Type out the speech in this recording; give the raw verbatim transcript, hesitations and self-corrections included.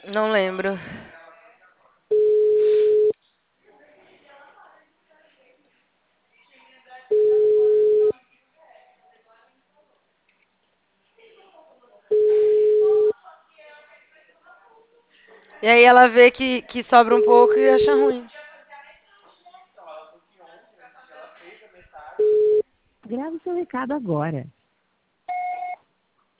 Não lembro. E aí ela vê que, que sobra um pouco e acha ruim. Grave seu recado agora.